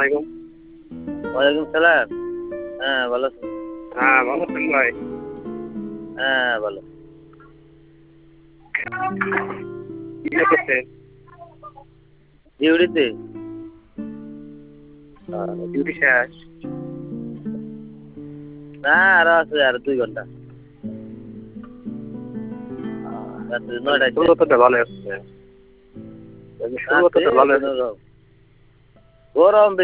আলাইকুম। ওয়ালাইকুম সালাম। হ্যাঁ ভালো আছেন? হ্যাঁ, ভালো আছেন ভাই? হ্যাঁ ভালো। কি করতেছেন? ডিউটিতে। ডিউটি শেষ? না আরো আছে, আর 2 ঘন্টা। রাত্রে 9টায় শেষ। শুরুতে ভালো হচ্ছে। শুরুতে ভালো হচ্ছে। গরম